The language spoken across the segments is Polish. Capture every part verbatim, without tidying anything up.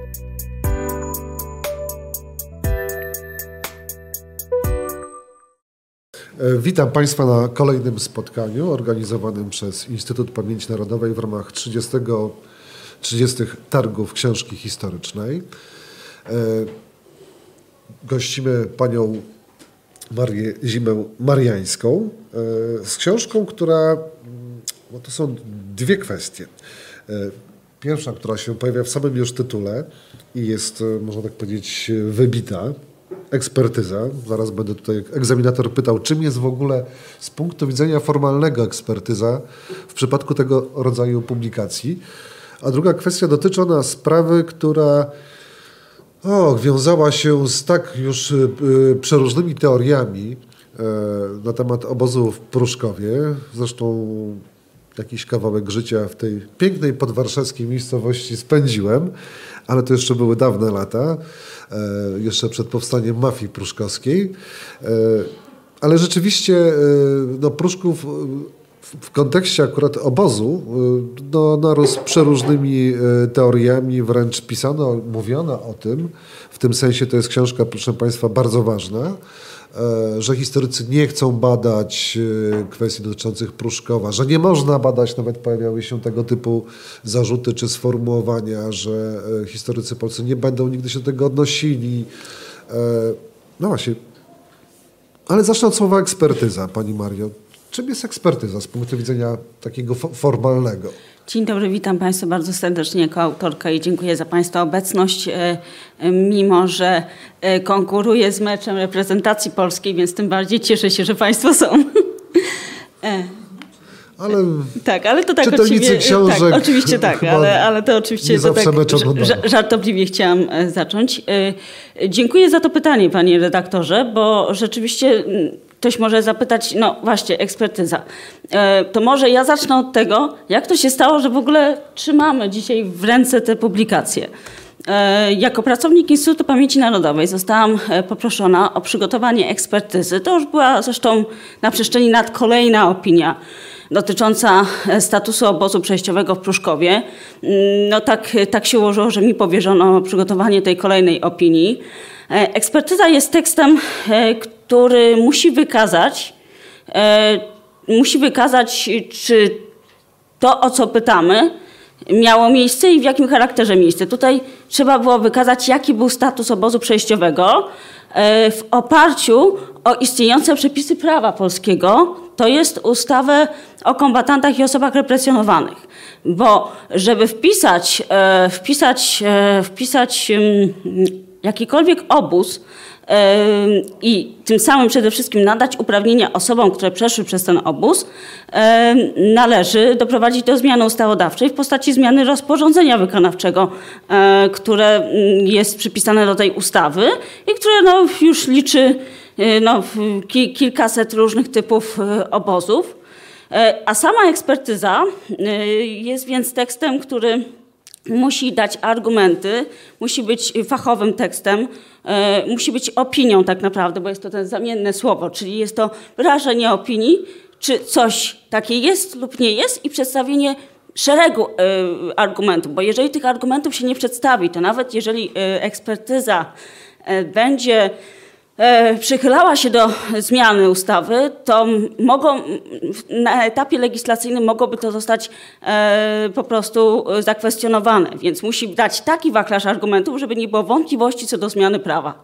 Witam Państwa na kolejnym spotkaniu organizowanym przez Instytut Pamięci Narodowej w ramach trzydziestych Targów Książki Historycznej. Gościmy panią Marię Zimę-Mariańską z książką, która... No to są dwie kwestie. Pierwsza, która się pojawia w samym już tytule i jest, można tak powiedzieć, wybita. Ekspertyza. Zaraz będę tutaj egzaminator pytał, czym jest w ogóle z punktu widzenia formalnego ekspertyza w przypadku tego rodzaju publikacji. A druga kwestia dotyczy ona sprawy, która o, wiązała się z tak już y, przeróżnymi teoriami y, na temat obozu w Pruszkowie. Zresztą jakiś kawałek życia w tej pięknej podwarszawskiej miejscowości spędziłem, ale to jeszcze były dawne lata, e, jeszcze przed powstaniem mafii pruszkowskiej. E, ale rzeczywiście e, no, Pruszków w, w kontekście akurat obozu e, no, narósł przeróżnymi e, teoriami, wręcz pisano, mówiono o tym. W tym sensie to jest książka, proszę Państwa, bardzo ważna, że historycy nie chcą badać kwestii dotyczących Pruszkowa, że nie można badać, nawet pojawiały się tego typu zarzuty czy sformułowania, że historycy polscy nie będą nigdy się do tego odnosili. No właśnie, ale zacznę od słowa ekspertyza, pani Mario. Czym jest ekspertyza z punktu widzenia takiego formalnego? Dzień dobry, witam Państwa bardzo serdecznie jako autorka i dziękuję za Państwa obecność, mimo że konkuruję z meczem reprezentacji polskiej, więc tym bardziej cieszę się, że Państwo są. Ale tak, ale to tak czytelnicy oczywiście, książek tak, oczywiście tak, ale, ale to oczywiście nie to zawsze tak żartobliwie chciałam zacząć. Dziękuję za to pytanie, panie redaktorze, bo rzeczywiście ktoś może zapytać, no właśnie, ekspertyza. To może ja zacznę od tego, jak to się stało, że w ogóle trzymamy dzisiaj w ręce te publikacje. Jako pracownik Instytutu Pamięci Narodowej zostałam poproszona o przygotowanie ekspertyzy. To już była zresztą na przestrzeni lat kolejna opinia dotycząca statusu obozu przejściowego w Pruszkowie. No tak, tak się ułożyło, że mi powierzono przygotowanie tej kolejnej opinii. Ekspertyza jest tekstem, który musi wykazać, musi wykazać, czy to, o co pytamy, miało miejsce i w jakim charakterze miejsce. Tutaj trzeba było wykazać, jaki był status obozu przejściowego w oparciu o istniejące przepisy prawa polskiego, to jest ustawę o kombatantach i osobach represjonowanych. Bo żeby wpisać, wpisać, wpisać jakikolwiek obóz i tym samym przede wszystkim nadać uprawnienia osobom, które przeszły przez ten obóz, należy doprowadzić do zmiany ustawodawczej w postaci zmiany rozporządzenia wykonawczego, które jest przypisane do tej ustawy i które no, już liczy no, kilkaset różnych typów obozów. A sama ekspertyza jest więc tekstem, który musi dać argumenty, musi być fachowym tekstem, e, musi być opinią tak naprawdę, bo jest to ten zamienne słowo, czyli jest to wyrażenie opinii, czy coś takie jest lub nie jest i przedstawienie szeregu e, argumentów, bo jeżeli tych argumentów się nie przedstawi, to nawet jeżeli e, ekspertyza e, będzie przychylała się do zmiany ustawy, to mogą, na etapie legislacyjnym mogłoby to zostać e, po prostu zakwestionowane. Więc musi dać taki wachlarz argumentów, żeby nie było wątpliwości co do zmiany prawa.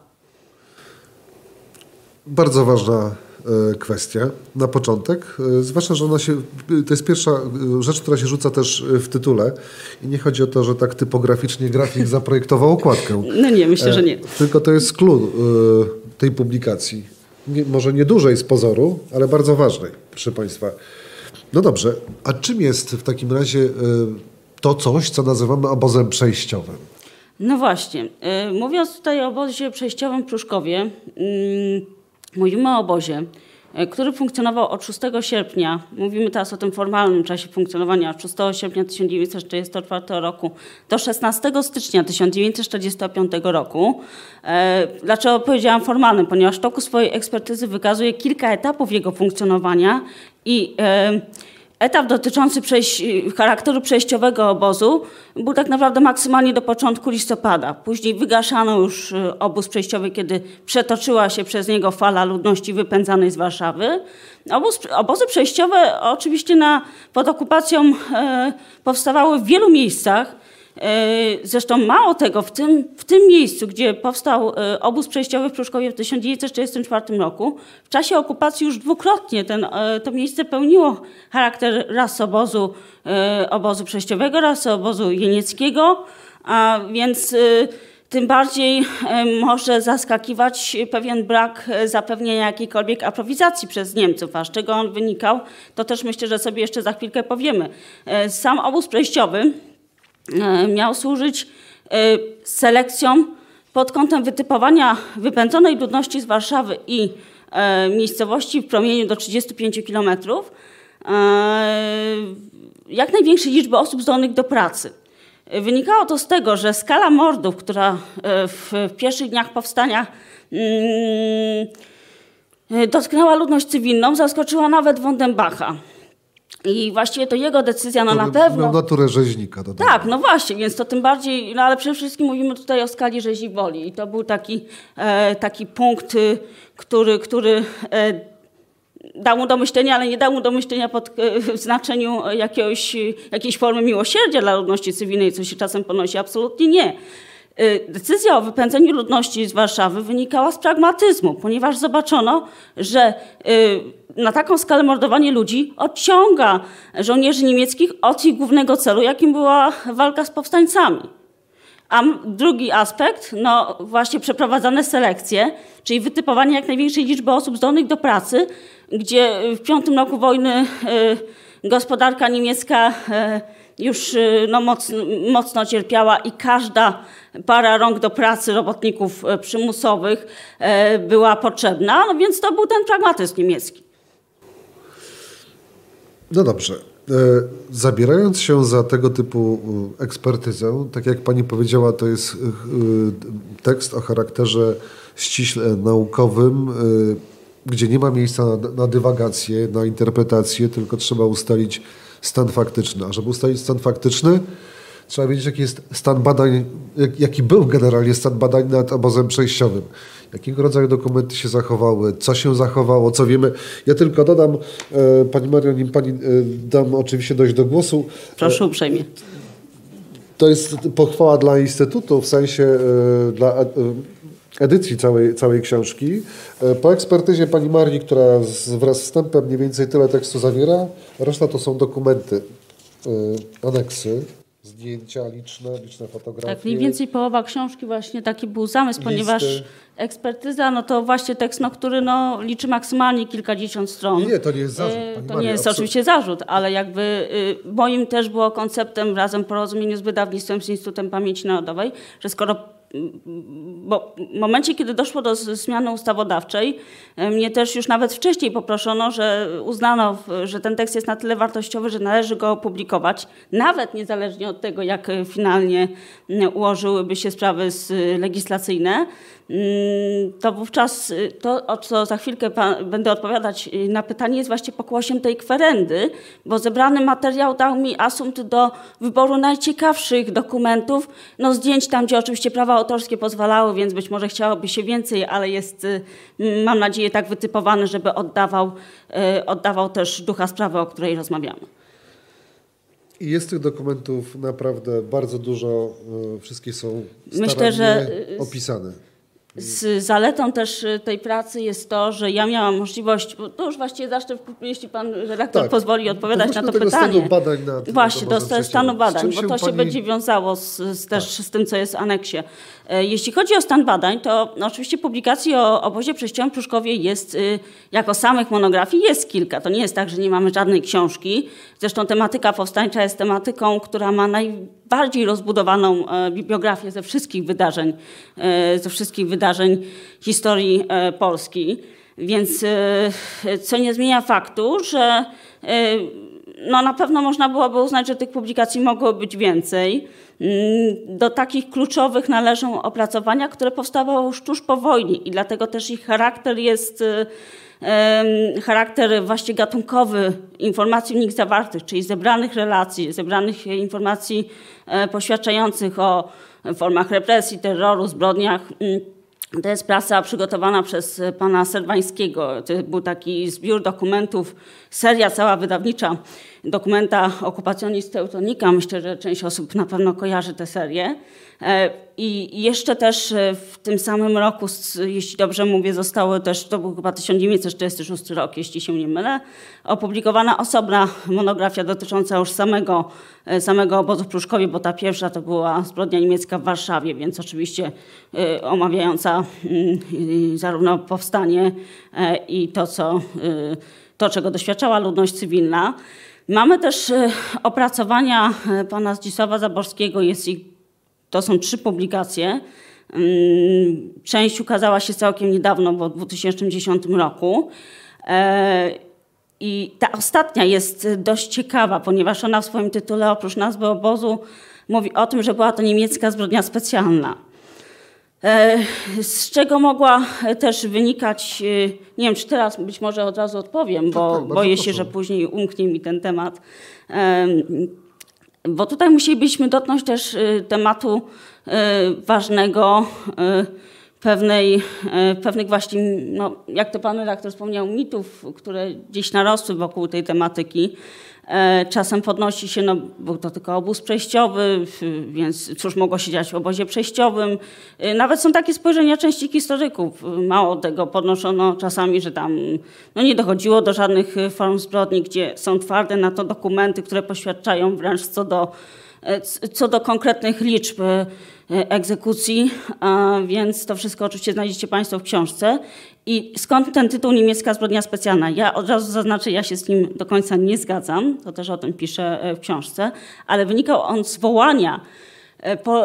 Bardzo ważna e, kwestia na początek, e, zwłaszcza, że ona się, to jest pierwsza rzecz, która się rzuca też w tytule i nie chodzi o to, że tak typograficznie grafik zaprojektował okładkę. No nie, myślę, że nie. E, tylko to jest clue e, tej publikacji. Nie, może nie dużej z pozoru, ale bardzo ważnej, proszę Państwa. No dobrze, a czym jest w takim razie y, to coś, co nazywamy obozem przejściowym? No właśnie. Y, mówiąc tutaj o obozie przejściowym w Pruszkowie, y, mówimy o obozie, y, który funkcjonował od szóstego sierpnia, mówimy teraz o tym formalnym czasie funkcjonowania, od szóstego sierpnia tysiąc dziewięćset czterdziestego czwartego roku do szesnastego stycznia tysiąc dziewięćset czterdziestego piątego roku. Dlaczego powiedziałam formalnym? Ponieważ w toku swojej ekspertyzy wykazuje kilka etapów jego funkcjonowania i etap dotyczący przejś charakteru przejściowego obozu był tak naprawdę maksymalnie do początku listopada. Później wygaszano już obóz przejściowy, kiedy przetoczyła się przez niego fala ludności wypędzanej z Warszawy. Obóz, obozy przejściowe oczywiście na, pod okupacją e, powstawały w wielu miejscach. Zresztą mało tego, w tym, w tym miejscu, gdzie powstał obóz przejściowy w Pruszkowie w tysiąc dziewięćset czterdziestym czwartym roku, w czasie okupacji już dwukrotnie ten, to miejsce pełniło charakter raz obozu, obozu przejściowego, raz obozu jenieckiego, a więc tym bardziej może zaskakiwać pewien brak zapewnienia jakiejkolwiek aprowizacji przez Niemców. A z czego on wynikał, to też myślę, że sobie jeszcze za chwilkę powiemy. Sam obóz przejściowy miał służyć selekcją pod kątem wytypowania wypędzonej ludności z Warszawy i miejscowości w promieniu do trzydziestu pięciu kilometrów jak największej liczby osób zdolnych do pracy. Wynikało to z tego, że skala mordów, która w pierwszych dniach powstania dotknęła ludność cywilną, zaskoczyła nawet Wondenbacha. I właściwie to jego decyzja, no na pewno... Miał naturę rzeźnika. To tak, tak, no właśnie, więc to tym bardziej, no ale przede wszystkim mówimy tutaj o skali rzezi woli. I to był taki, e, taki punkt, który, który e, dał mu do myślenia, ale nie dał mu do myślenia pod, e, w znaczeniu jakiegoś, jakiejś formy miłosierdzia dla ludności cywilnej, co się czasem ponosi. Absolutnie nie. Decyzja o wypędzeniu ludności z Warszawy wynikała z pragmatyzmu, ponieważ zobaczono, że na taką skalę mordowanie ludzi odciąga żołnierzy niemieckich od ich głównego celu, jakim była walka z powstańcami. A drugi aspekt, no właśnie przeprowadzane selekcje, czyli wytypowanie jak największej liczby osób zdolnych do pracy, gdzie w piątym roku wojny gospodarka niemiecka już no, mocno, mocno cierpiała i każda para rąk do pracy robotników przymusowych była potrzebna, no więc to był ten pragmatyzm niemiecki. No dobrze. Zabierając się za tego typu ekspertyzę, tak jak pani powiedziała, to jest tekst o charakterze ściśle naukowym, gdzie nie ma miejsca na, na dywagację, na interpretację, tylko trzeba ustalić stan faktyczny. A żeby ustalić stan faktyczny, trzeba wiedzieć, jaki jest stan badań, jaki był generalnie stan badań nad obozem przejściowym. Jakiego rodzaju dokumenty się zachowały, co się zachowało, co wiemy. Ja tylko dodam, e, pani Mario, nim pani e, dam oczywiście dojść do głosu. Proszę uprzejmie. To jest pochwała dla Instytutu, w sensie e, dla e, edycji całej, całej książki. E, po ekspertyzie pani Marii, która z, wraz z wstępem mniej więcej tyle tekstu zawiera, reszta to są dokumenty, e, aneksy, zdjęcia liczne, liczne fotografie. Tak, mniej więcej połowa książki właśnie taki był zamysł, listy. Ponieważ ekspertyza, no to właśnie tekst, no, który no, liczy maksymalnie kilkadziesiąt stron. Nie, to nie jest zarzut. Pani to Maria, nie jest absolutnie. oczywiście zarzut, ale jakby y, moim też było konceptem razem w porozumieniu z wydawnictwem, z Instytutem Pamięci Narodowej, że skoro bo w momencie, kiedy doszło do zmiany ustawodawczej, mnie też już nawet wcześniej poproszono, że uznano, że ten tekst jest na tyle wartościowy, że należy go opublikować, nawet niezależnie od tego, jak finalnie ułożyłyby się sprawy legislacyjne. To wówczas to, o co za chwilkę pan, będę odpowiadać na pytanie, jest właśnie pokłosiem tej kwerendy, bo zebrany materiał dał mi asumpt do wyboru najciekawszych dokumentów, no zdjęć tam, gdzie oczywiście prawa autorskie pozwalały, więc być może chciałoby się więcej, ale jest, mam nadzieję, tak wytypowany, żeby oddawał, oddawał też ducha sprawy, o której rozmawiamy. I jest tych dokumentów naprawdę bardzo dużo, wszystkie są starannie Myślę, że opisane. Z zaletą też tej pracy jest to, że ja miałam możliwość, bo to już właściwie zacznę, jeśli pan redaktor tak, pozwoli odpowiadać na to pytanie. Stanu badań nad, Właśnie, do stanu przeciwnym. badań, bo to pani... się będzie wiązało z, z też tak. z tym, co jest w aneksie. Jeśli chodzi o stan badań, to no, oczywiście publikacji o obozie przejściowym w Pruszkowie jest, jako samych monografii jest kilka. To nie jest tak, że nie mamy żadnej książki. Zresztą tematyka powstańcza jest tematyką, która ma najbardziej rozbudowaną bibliografię ze wszystkich wydarzeń, ze wszystkich wydarzeń historii Polski. Więc co nie zmienia faktu, że no na pewno można byłoby uznać, że tych publikacji mogło być więcej. Do takich kluczowych należą opracowania, które powstawały już tuż po wojnie i dlatego też ich charakter jest charakter właśnie gatunkowy informacji w nich zawartych, czyli zebranych relacji, zebranych informacji poświadczających o formach represji, terroru, zbrodniach. To jest praca przygotowana przez pana Serwańskiego. To był taki zbiór dokumentów, seria cała wydawnicza dokumenta Occupationis Teutonica. Myślę, że część osób na pewno kojarzy tę serię. I jeszcze też w tym samym roku, jeśli dobrze mówię, zostały też, to był chyba tysiąc dziewięćset czterdziesty szósty rok, jeśli się nie mylę, opublikowana osobna monografia dotycząca już samego, samego obozu w Pruszkowie, bo ta pierwsza to była zbrodnia niemiecka w Warszawie, więc oczywiście omawiająca zarówno powstanie i to, co, to czego doświadczała ludność cywilna. Mamy też opracowania pana Zdzisława Zaborskiego, jest ich, to są trzy publikacje. Część ukazała się całkiem niedawno, bo w dwa tysiące dziesiątym roku. I ta ostatnia jest dość ciekawa, ponieważ ona w swoim tytule oprócz nazwy obozu mówi o tym, że była to niemiecka zbrodnia specjalna. Z czego mogła też wynikać, nie wiem, czy teraz być może od razu odpowiem, bo tak, tak, boję się, że później umknie mi ten temat. Bo tutaj musielibyśmy dotknąć też tematu ważnego, pewnej, pewnych właśnie, no, jak to pan redaktor wspomniał, mitów, które gdzieś narosły wokół tej tematyki. Czasem podnosi się, no był to tylko obóz przejściowy, więc cóż mogło się dziać w obozie przejściowym. Nawet są takie spojrzenia części historyków. Mało tego, podnoszono czasami, że tam no, nie dochodziło do żadnych form zbrodni, gdzie są twarde na to dokumenty, które poświadczają wręcz co do, co do konkretnych liczb egzekucji, więc to wszystko oczywiście znajdziecie państwo w książce. I skąd ten tytuł Niemiecka zbrodnia specjalna? Ja od razu zaznaczę, ja się z nim do końca nie zgadzam, to też o tym piszę w książce, ale wynikał on z wołania po,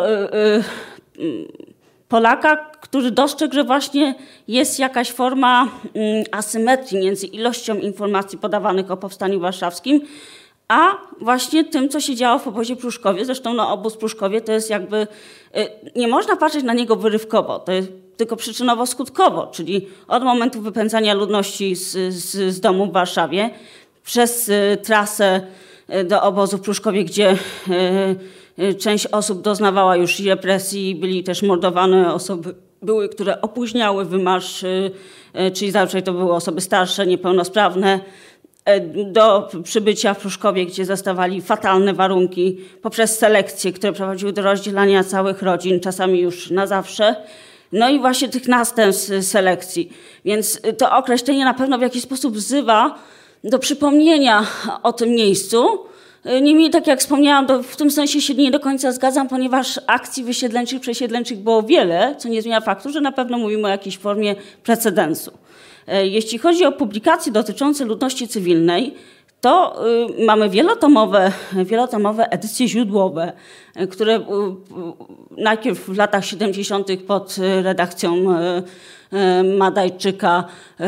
Polaka, który dostrzegł, że właśnie jest jakaś forma asymetrii między ilością informacji podawanych o powstaniu warszawskim, a właśnie tym, co się działo w obozie w Pruszkowie. Zresztą no, obóz w Pruszkowie to jest jakby, nie można patrzeć na niego wyrywkowo, to jest tylko przyczynowo-skutkowo, czyli od momentu wypędzania ludności z, z, z domu w Warszawie przez trasę do obozu w Pruszkowie, gdzie część osób doznawała już represji, byli też mordowane osoby, były, które opóźniały wymarsz, czyli zazwyczaj to były osoby starsze, niepełnosprawne, do przybycia w Pruszkowie, gdzie zastawali fatalne warunki poprzez selekcje, które prowadziły do rozdzielania całych rodzin, czasami już na zawsze. No i właśnie tych następstw selekcji. Więc to określenie na pewno w jakiś sposób wzywa do przypomnienia o tym miejscu. Niemniej, tak jak wspomniałam, to w tym sensie się nie do końca zgadzam, ponieważ akcji wysiedleńczych, przesiedleńczych było wiele, co nie zmienia faktu, że na pewno mówimy o jakiejś formie precedensu. Jeśli chodzi o publikacje dotyczące ludności cywilnej, to y, mamy wielotomowe, wielotomowe edycje źródłowe, y, które y, y, najpierw w latach siedemdziesiątych pod redakcją y, Madajczyka,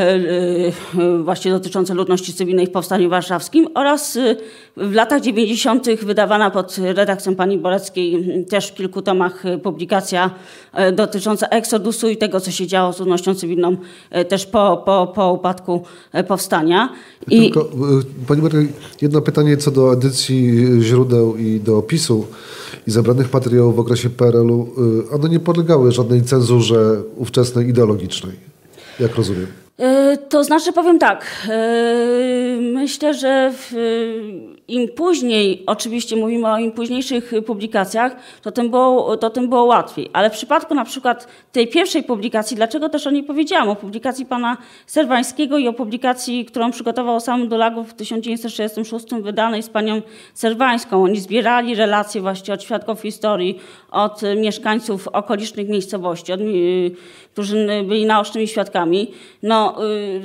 właśnie dotyczące ludności cywilnej w Powstaniu Warszawskim, oraz w latach dziewięćdziesiątych wydawana pod redakcją pani Boreckiej też w kilku tomach publikacja dotycząca eksodusu i tego, co się działo z ludnością cywilną też po, po, po upadku powstania. I... Tylko, pani Maria, jedno pytanie co do edycji źródeł i do opisu i zebranych materiałów w okresie P R L-u. One nie podlegały żadnej cenzurze ówczesnej ideologicznej, jak rozumiem. To znaczy, powiem tak, myślę, że im później, oczywiście mówimy o im późniejszych publikacjach, to tym było, to tym było łatwiej. Ale w przypadku na przykład tej pierwszej publikacji, dlaczego też o niej powiedziałam, o publikacji pana Serwańskiego i o publikacji, którą przygotował sam Dulagów w tysiąc dziewięćset sześćdziesiątym szóstym, wydanej z panią Serwańską. Oni zbierali relacje właśnie od świadków historii, od mieszkańców okolicznych miejscowości, od, którzy byli naocznymi świadkami. No,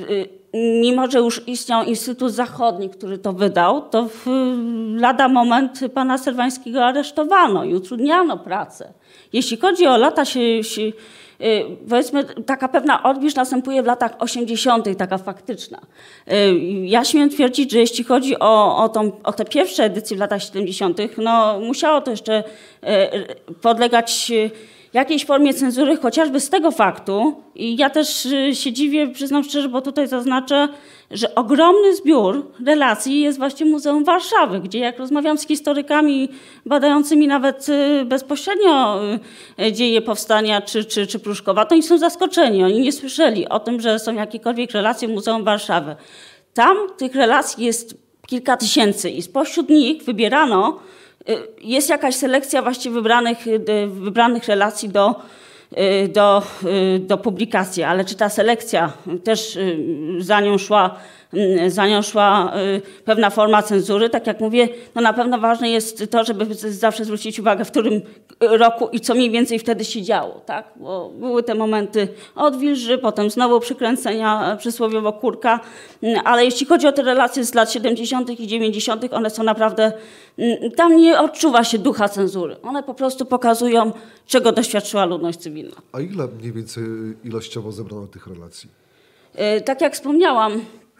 mimo że już istniał Instytut Zachodni, który to wydał, to w lada moment pana Serwańskiego aresztowano i utrudniano pracę. Jeśli chodzi o lata się, się powiedzmy, taka pewna odwilż następuje w latach osiemdziesiątych, taka faktyczna. Ja śmiem twierdzić, że jeśli chodzi o, o, tą, o te pierwsze edycje w latach siedemdziesiątych, no musiało to jeszcze podlegać jakiejś formie cenzury, chociażby z tego faktu, i ja też się dziwię, przyznam szczerze, bo tutaj zaznaczę, że ogromny zbiór relacji jest właśnie w Muzeum Warszawy, gdzie jak rozmawiam z historykami badającymi nawet bezpośrednio dzieje powstania czy, czy, czy Pruszkowa, to oni są zaskoczeni, oni nie słyszeli o tym, że są jakiekolwiek relacje w Muzeum Warszawy. Tam tych relacji jest kilka tysięcy i spośród nich wybierano, jest jakaś selekcja właściwie wybranych, wybranych relacji do, do, do publikacji, ale czy ta selekcja też za nią szła, za nią szła pewna forma cenzury, tak jak mówię, no na pewno ważne jest to, żeby zawsze zwrócić uwagę, w którym roku i co mniej więcej wtedy się działo, tak? Bo były te momenty odwilży, potem znowu przykręcenia przysłowiowo kurka, ale jeśli chodzi o te relacje z lat siedemdziesiątych i dziewięćdziesiątych, one są naprawdę, tam nie odczuwa się ducha cenzury. One po prostu pokazują, czego doświadczyła ludność cywilna. A ile mniej więcej ilościowo zebrano tych relacji? Tak jak wspomniałam,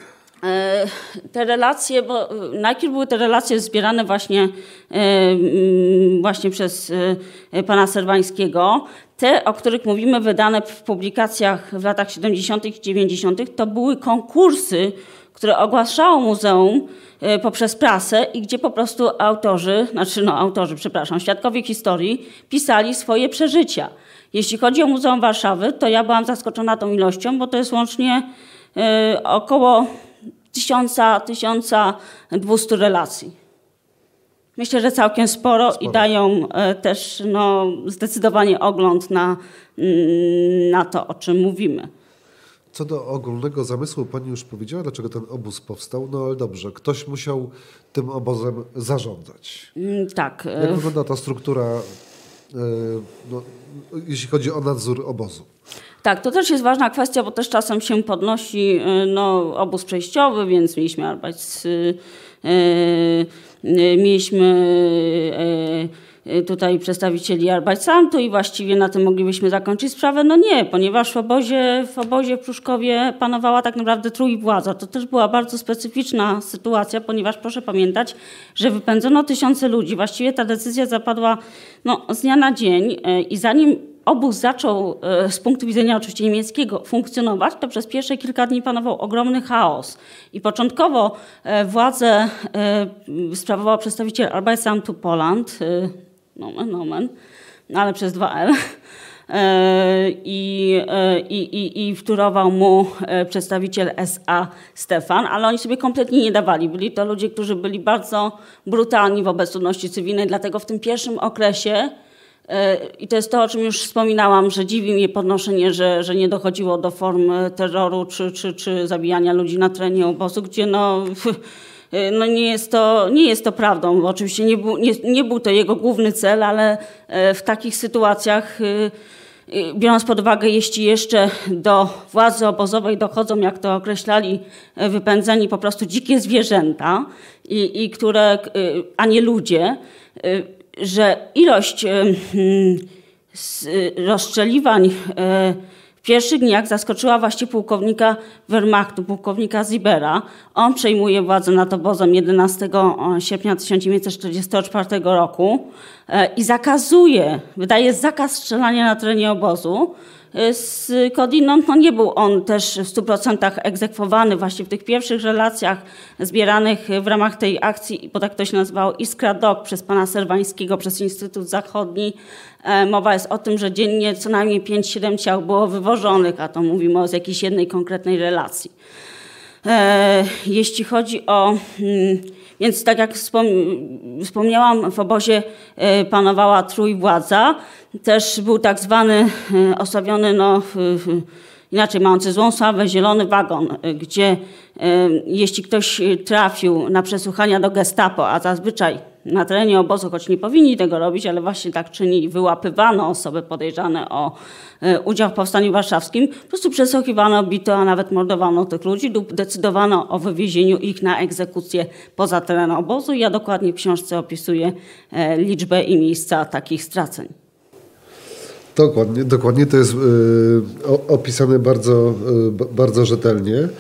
te relacje, bo najpierw były te relacje zbierane właśnie, właśnie przez pana Serwańskiego. Te, o których mówimy, wydane w publikacjach w latach siedemdziesiątych i dziewięćdziesiątych, to były konkursy, które ogłaszało muzeum poprzez prasę i gdzie po prostu autorzy, znaczy no autorzy, przepraszam, świadkowie historii pisali swoje przeżycia. Jeśli chodzi o Muzeum Warszawy, to ja byłam zaskoczona tą ilością, bo to jest łącznie około tysiąca, tysiąca dwieście relacji. Myślę, że całkiem sporo, sporo. I dają też no, zdecydowanie ogląd na, na to, o czym mówimy. Co do ogólnego zamysłu, pani już powiedziała, dlaczego ten obóz powstał, no ale dobrze, ktoś musiał tym obozem zarządzać. Tak. Jak wygląda ta struktura, no, jeśli chodzi o nadzór obozu? Tak, to też jest ważna kwestia, bo też czasem się podnosi no, obóz przejściowy, więc mieliśmy Arbeits, yy, yy, mieliśmy yy, tutaj przedstawicieli Arbeitsamtu i właściwie na tym moglibyśmy zakończyć sprawę. No nie, ponieważ w obozie w, obozie w Pruszkowie panowała tak naprawdę trójwładza. To też była bardzo specyficzna sytuacja, ponieważ proszę pamiętać, że wypędzono tysiące ludzi. Właściwie ta decyzja zapadła no, z dnia na dzień yy, i zanim obóz zaczął z punktu widzenia oczywiście niemieckiego funkcjonować, to przez pierwsze kilka dni panował ogromny chaos. I początkowo władzę sprawował przedstawiciel Arbeitsamtu Poland, nomen, nomen, ale przez dwa L. I, i, i, i wtórował mu przedstawiciel S A Stefan, ale oni sobie kompletnie nie dawali. Byli to ludzie, którzy byli bardzo brutalni wobec ludności cywilnej, dlatego w tym pierwszym okresie i to jest to, o czym już wspominałam, że dziwi mnie podnoszenie, że, że nie dochodziło do form terroru czy, czy, czy zabijania ludzi na terenie obozu, gdzie no, no nie, jest to, nie jest to prawdą. Bo oczywiście nie był, nie, nie był to jego główny cel, ale w takich sytuacjach, biorąc pod uwagę, jeśli jeszcze do władzy obozowej dochodzą, jak to określali wypędzeni po prostu dzikie zwierzęta, i, i które, a nie ludzie, że ilość rozstrzeliwań w pierwszych dniach zaskoczyła właściwie pułkownika Wehrmachtu, pułkownika Zibera. On przejmuje władzę nad obozem jedenastego sierpnia tysiąc dziewięćset czterdziestego czwartego roku i zakazuje, wydaje zakaz strzelania na terenie obozu. Skądinąd no nie był on też w stu procentach egzekwowany właśnie w tych pierwszych relacjach zbieranych w ramach tej akcji, bo tak to się nazywało, Iskra Dog przez pana Serwańskiego, przez Instytut Zachodni. Mowa jest o tym, że dziennie co najmniej pięć siedem ciał było wywożonych, a to mówimy o jakiejś jednej konkretnej relacji. Jeśli chodzi o... Więc tak jak wspomniałam, w obozie panowała trójwładza. Też był tak zwany osławiony, no, inaczej mający złą sławę, zielony wagon, gdzie jeśli ktoś trafił na przesłuchania do Gestapo, a zazwyczaj na terenie obozu, choć nie powinni tego robić, ale właśnie tak czynili, wyłapywano osoby podejrzane o udział w Powstaniu Warszawskim, po prostu przesłuchiwano, bito, a nawet mordowano tych ludzi lub decydowano o wywiezieniu ich na egzekucję poza teren obozu. Ja dokładnie w książce opisuję liczbę i miejsca takich straceń. Dokładnie, dokładnie to jest y, opisane bardzo, y, bardzo rzetelnie. Y,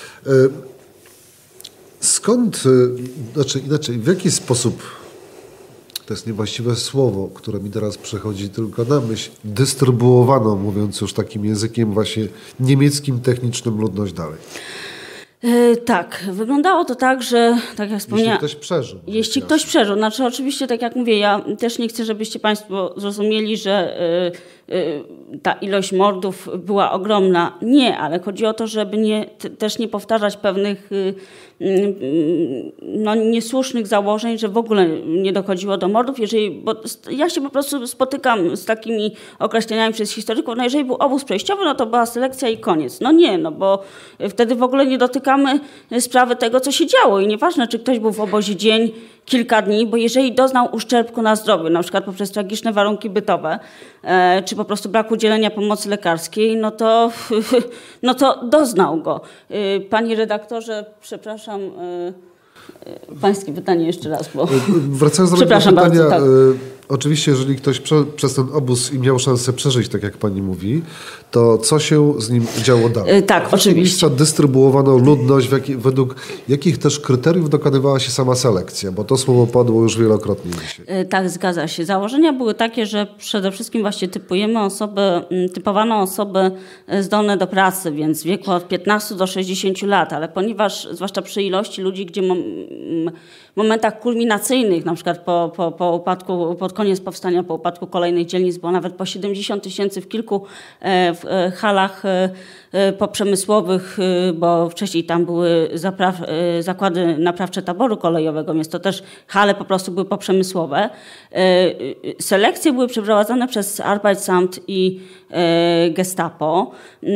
skąd, y, znaczy inaczej, w jaki sposób, to jest niewłaściwe słowo, które mi teraz przychodzi tylko na myśl, dystrybuowano, mówiąc już takim językiem właśnie niemieckim, technicznym, ludność dalej? Yy, tak, wyglądało to tak, że tak jak wspomniałam... Jeśli ktoś przeżył. Jeśli ktoś przeżył. Znaczy oczywiście, tak jak mówię, ja też nie chcę, żebyście Państwo zrozumieli, że yy, yy, ta ilość mordów była ogromna. Nie, ale chodzi o to, żeby nie, t- też nie powtarzać pewnych yy, yy, no, niesłusznych założeń, że w ogóle nie dochodziło do mordów. Jeżeli, bo ja się po prostu spotykam z takimi określeniami przez historyków, no jeżeli był obóz przejściowy, no to była selekcja i koniec. No nie, no bo wtedy w ogóle nie dotyka sprawy tego, co się działo i nieważne, czy ktoś był w obozie dzień, kilka dni, bo jeżeli doznał uszczerbku na zdrowiu, na przykład poprzez tragiczne warunki bytowe, e, czy po prostu brak udzielenia pomocy lekarskiej, no to, no to doznał go. E, panie redaktorze, przepraszam, e, pańskie pytanie jeszcze raz, bo... Wracając do przepraszam pytania, bardzo, tak. e, oczywiście, jeżeli ktoś prze, przez ten obóz i miał szansę przeżyć, tak jak pani mówi, to co się z nim działo dalej? E, tak, oczywiście. Miejsca dystrybuowano ludność, w jaki, według jakich też kryteriów dokonywała się sama selekcja, bo to słowo padło już wielokrotnie dzisiaj. E, tak, zgadza się. Założenia były takie, że przede wszystkim właśnie typujemy osoby, typowano osoby zdolne do pracy, więc w wieku od piętnastu do sześćdziesięciu lat, ale ponieważ, zwłaszcza przy ilości ludzi, gdzie mom, momentach kulminacyjnych, na przykład po, po, po upadku, pod koniec powstania, po upadku kolejnych dzielnic, było nawet po siedemdziesiąt tysięcy w kilku e, w e, halach e, poprzemysłowych, e, bo wcześniej tam były zapraw, e, zakłady naprawcze taboru kolejowego, więc to też hale po prostu były poprzemysłowe. E, selekcje były przeprowadzane przez Arbeitsamt i e, Gestapo.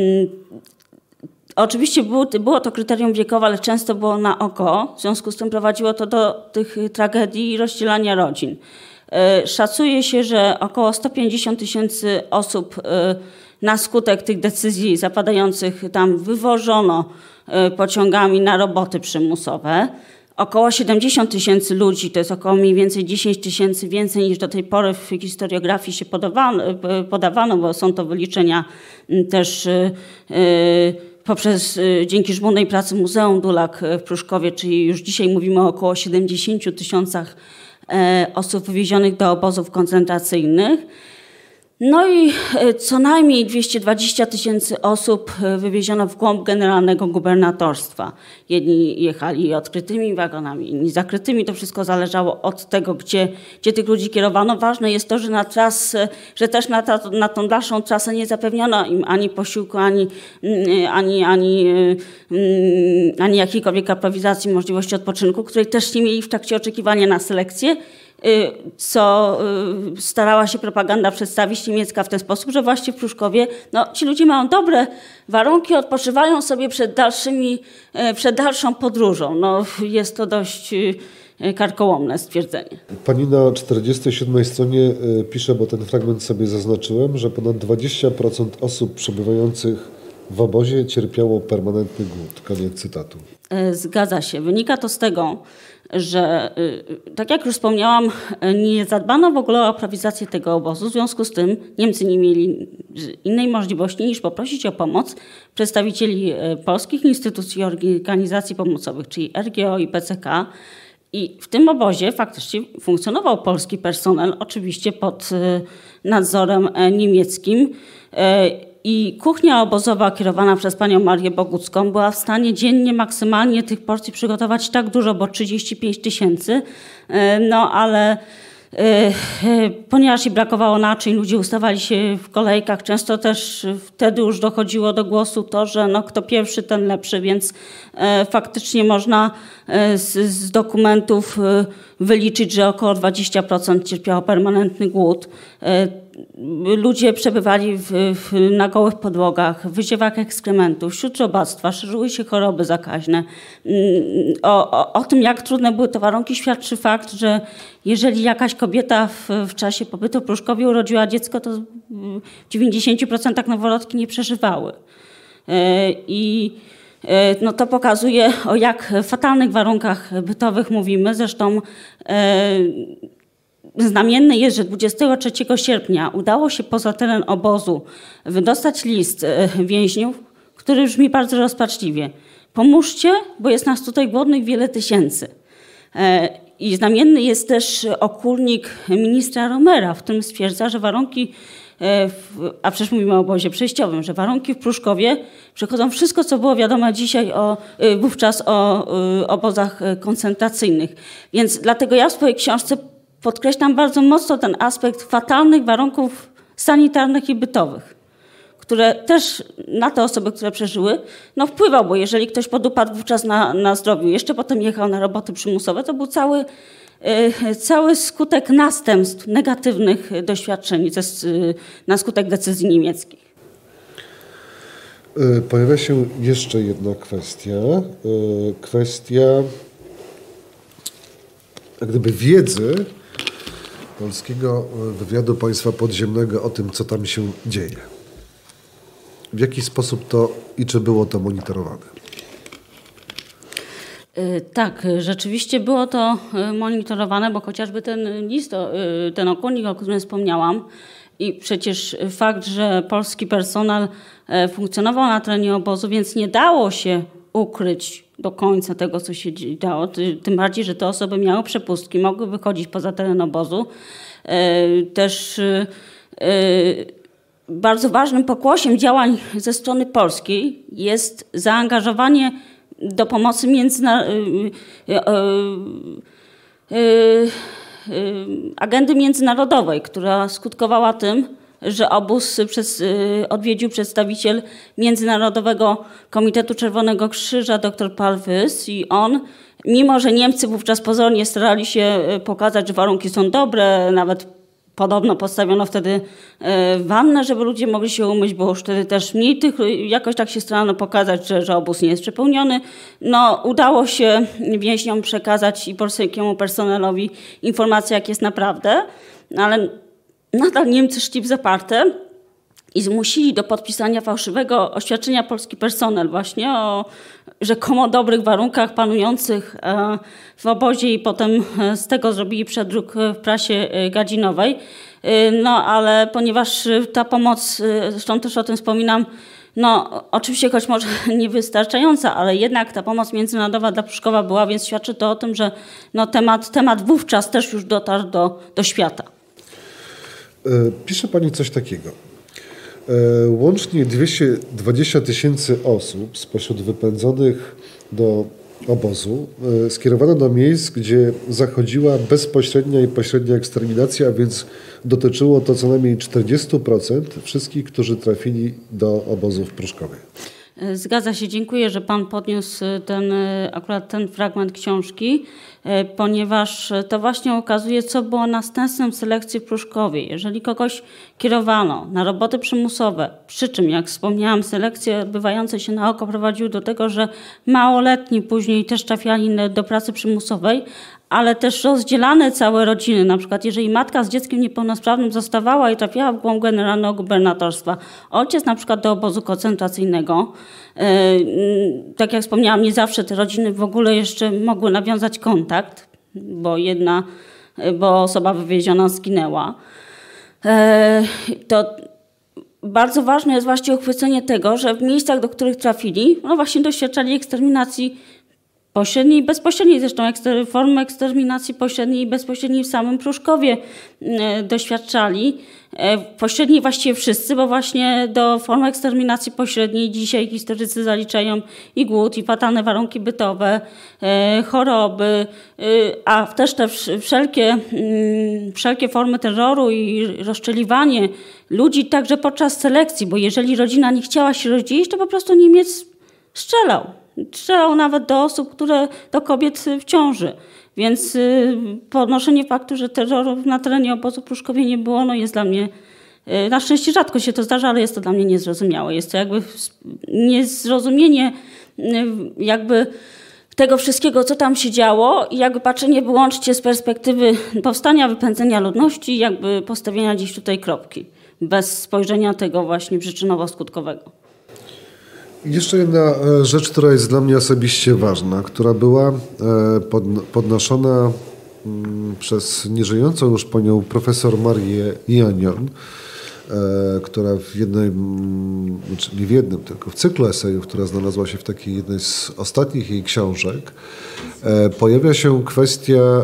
Oczywiście było, było to kryterium wiekowe, ale często było na oko. W związku z tym prowadziło to do tych tragedii i rozdzielania rodzin. Szacuje się, że około sto pięćdziesiąt tysięcy osób na skutek tych decyzji zapadających tam wywożono pociągami na roboty przymusowe. Około siedemdziesiąt tysięcy ludzi, to jest około mniej więcej dziesięć tysięcy więcej niż do tej pory w historiografii się podawano, podawano bo są to wyliczenia też poprzez, dzięki żmudnej pracy Muzeum Dulak w Pruszkowie, czyli już dzisiaj mówimy o około siedemdziesięciu tysiącach osób wywiezionych do obozów koncentracyjnych. No i co najmniej dwieście dwadzieścia tysięcy osób wywieziono w głąb generalnego gubernatorstwa. Jedni jechali odkrytymi wagonami, inni zakrytymi. To wszystko zależało od tego, gdzie, gdzie tych ludzi kierowano. Ważne jest to, że na trasę, że też na, ta, na tą dalszą trasę nie zapewniono im ani posiłku, ani, ani, ani, ani jakiejkolwiek aprowizacji, możliwości odpoczynku, której też nie mieli w trakcie oczekiwania na selekcję, co starała się propaganda przedstawić niemiecka w ten sposób, że właśnie w Pruszkowie no, ci ludzie mają dobre warunki, odpoczywają sobie przed, dalszymi, przed dalszą podróżą. No, jest to dość karkołomne stwierdzenie. Pani na czterdziestej siódmej stronie pisze, bo ten fragment sobie zaznaczyłem, że ponad dwadzieścia procent osób przebywających w obozie cierpiało permanentny głód. Koniec cytatu. Zgadza się. Wynika to z tego, że tak jak już wspomniałam, nie zadbano w ogóle o aprowizację tego obozu. W związku z tym Niemcy nie mieli innej możliwości niż poprosić o pomoc przedstawicieli polskich instytucji i organizacji pomocowych, czyli R G O i P C K. I w tym obozie faktycznie funkcjonował polski personel, oczywiście pod nadzorem niemieckim. I kuchnia obozowa kierowana przez panią Marię Bogucką była w stanie dziennie maksymalnie tych porcji przygotować tak dużo, bo trzydzieści pięć tysięcy, no ale ponieważ i brakowało naczyń, ludzie ustawali się w kolejkach, często też wtedy już dochodziło do głosu to, że no kto pierwszy, ten lepszy, więc faktycznie można z, z dokumentów wyliczyć, że około dwadzieścia procent cierpiało permanentny głód. Ludzie przebywali w, w, na gołych podłogach, w wyziewach ekskrementów, wśród robactwa, szerzyły się choroby zakaźne. O, o, o tym, jak trudne były te warunki, świadczy fakt, że jeżeli jakaś kobieta w, w czasie pobytu w Pruszkowie urodziła dziecko, to w dziewięćdziesięciu procentach noworodki nie przeżywały. I no to pokazuje, o jak fatalnych warunkach bytowych mówimy. Zresztą znamienne jest, że dwudziestego trzeciego sierpnia udało się poza teren obozu wydostać list więźniów, który brzmi bardzo rozpaczliwie. Pomóżcie, bo jest nas tutaj głodnych wiele tysięcy. I znamienny jest też okulnik ministra Romera, w którym stwierdza, że warunki, a przecież mówimy o obozie przejściowym, że warunki w Pruszkowie przechodzą wszystko, co było wiadomo dzisiaj o, wówczas o obozach koncentracyjnych. Więc dlatego ja w swojej książce podkreślam bardzo mocno ten aspekt fatalnych warunków sanitarnych i bytowych, które też na te osoby, które przeżyły, no wpływał, bo jeżeli ktoś podupadł wówczas na, na zdrowiu, jeszcze potem jechał na roboty przymusowe, to był cały, y, cały skutek następstw negatywnych doświadczeń y, na skutek decyzji niemieckich. Pojawia się jeszcze jedna kwestia. Kwestia jak gdyby wiedzy Polskiego Wywiadu Państwa Podziemnego o tym, co tam się dzieje. W jaki sposób to i czy było to monitorowane? Tak, rzeczywiście było to monitorowane, bo chociażby ten list, ten okulnik, o którym wspomniałam, i przecież fakt, że polski personel funkcjonował na terenie obozu, więc nie dało się ukryć do końca tego, co się działo. Tym bardziej, że te osoby miały przepustki, mogły wychodzić poza teren obozu. Też bardzo ważnym pokłosiem działań ze strony polskiej jest zaangażowanie do pomocy międzynarodowej, agendy międzynarodowej, która skutkowała tym, że obóz przez, odwiedził przedstawiciel Międzynarodowego Komitetu Czerwonego Krzyża dr Paul Wyss i on, mimo że Niemcy wówczas pozornie starali się pokazać, że warunki są dobre, nawet podobno postawiono wtedy wannę, żeby ludzie mogli się umyć, bo już wtedy też mniej tych, jakoś tak się starano pokazać, że, że obóz nie jest przepełniony. No, udało się więźniom przekazać i polskiemu personelowi informację, jak jest naprawdę, ale nadal Niemcy szli w zaparte i zmusili do podpisania fałszywego oświadczenia polski personel właśnie o rzekomo dobrych warunkach panujących w obozie i potem z tego zrobili przedruk w prasie gadzinowej. No ale ponieważ ta pomoc, zresztą też o tym wspominam, no oczywiście choć może niewystarczająca, ale jednak ta pomoc międzynarodowa dla Pruszkowa była, więc świadczy to o tym, że no temat, temat wówczas też już dotarł do, do świata. Pisze pani coś takiego. Łącznie dwieście dwadzieścia tysięcy osób spośród wypędzonych do obozu skierowano do miejsc, gdzie zachodziła bezpośrednia i pośrednia eksterminacja, a więc dotyczyło to co najmniej czterdzieści procent wszystkich, którzy trafili do obozu w Pruszkowie. Zgadza się, dziękuję, że pan podniósł ten, akurat ten fragment książki, ponieważ to właśnie ukazuje, co było następstwem selekcji w Pruszkowie. Jeżeli kogoś kierowano na roboty przymusowe, przy czym, jak wspomniałam, selekcje odbywające się na oko prowadziły do tego, że małoletni później też trafiali do pracy przymusowej, ale też rozdzielane całe rodziny. Na przykład jeżeli matka z dzieckiem niepełnosprawnym zostawała i trafiała w głąb generalnego gubernatorstwa, ojciec na przykład do obozu koncentracyjnego, tak jak wspomniałam, nie zawsze te rodziny w ogóle jeszcze mogły nawiązać kontakt, bo jedna, bo osoba wywieziona zginęła. To bardzo ważne jest właśnie uchwycenie tego, że w miejscach, do których trafili, no właśnie doświadczali eksterminacji pośredniej i bezpośredniej. Zresztą ekster, formy eksterminacji pośredniej i bezpośredniej w samym Pruszkowie e, doświadczali. E, pośredniej właściwie wszyscy, bo właśnie do formy eksterminacji pośredniej dzisiaj historycy zaliczają i głód, i fatalne warunki bytowe, e, choroby, e, a też te wszelkie, m, wszelkie formy terroru i rozstrzeliwanie ludzi także podczas selekcji, bo jeżeli rodzina nie chciała się rozdzielić, to po prostu Niemiec strzelał. Strzelał nawet do osób, które, do kobiet w ciąży. Więc podnoszenie faktu, że terroru na terenie obozu w Pruszkowie nie było, no jest dla mnie, na szczęście rzadko się to zdarza, ale jest to dla mnie niezrozumiałe. Jest to jakby niezrozumienie jakby tego wszystkiego, co tam się działo i jakby patrzenie wyłącznie z perspektywy powstania, wypędzenia ludności, jakby postawienia gdzieś tutaj kropki, bez spojrzenia tego właśnie przyczynowo-skutkowego. Jeszcze jedna rzecz, która jest dla mnie osobiście ważna, która była podnoszona przez nieżyjącą już panią profesor Marię Janion, która w jednej, znaczy nie w jednym, tylko w cyklu esejów, która znalazła się w takiej jednej z ostatnich jej książek, pojawia się kwestia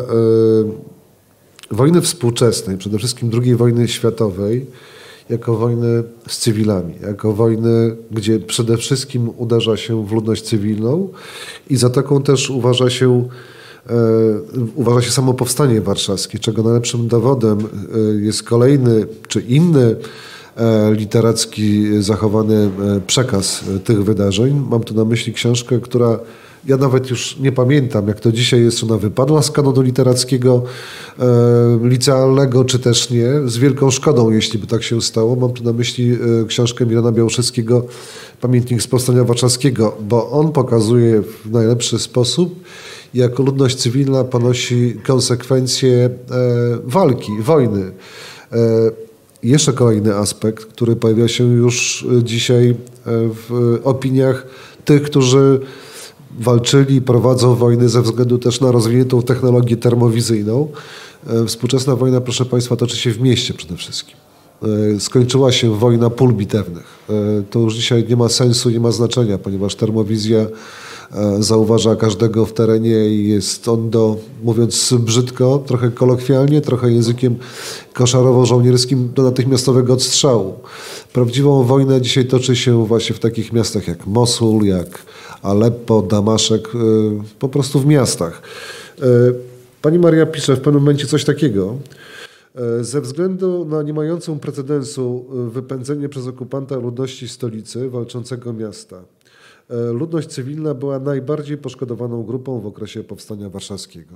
wojny współczesnej, przede wszystkim drugiej wojny światowej, jako wojny z cywilami, jako wojny, gdzie przede wszystkim uderza się w ludność cywilną i za taką też uważa się, e, uważa się samo powstanie warszawskie, czego najlepszym dowodem jest kolejny czy inny e, literacki zachowany e, przekaz tych wydarzeń. Mam tu na myśli książkę, która ja nawet już nie pamiętam, jak to dzisiaj jest, ona wypadła z kanonu literackiego, e, licealnego, czy też nie, z wielką szkodą, jeśli by tak się stało. Mam tu na myśli e, książkę Milana Białoszewskiego, Pamiętnik z Powstania Warszawskiego, bo on pokazuje w najlepszy sposób, jak ludność cywilna ponosi konsekwencje e, walki, wojny. E, jeszcze kolejny aspekt, który pojawia się już dzisiaj w opiniach tych, którzy walczyli, prowadzą wojny ze względu też na rozwiniętą technologię termowizyjną. Współczesna wojna, proszę Państwa, toczy się w mieście przede wszystkim. Skończyła się wojna pól bitewnych. To już dzisiaj nie ma sensu, nie ma znaczenia, ponieważ termowizja zauważa każdego w terenie i jest on do, mówiąc brzydko, trochę kolokwialnie, trochę językiem koszarowo-żołnierskim, do natychmiastowego odstrzału. Prawdziwą wojnę dzisiaj toczy się właśnie w takich miastach jak Mosul, jak Aleppo, Damaszek, po prostu w miastach. Pani Maria pisze w pewnym momencie coś takiego. Ze względu na nie mającą precedensu wypędzenie przez okupanta ludności stolicy walczącego miasta, ludność cywilna była najbardziej poszkodowaną grupą w okresie powstania warszawskiego.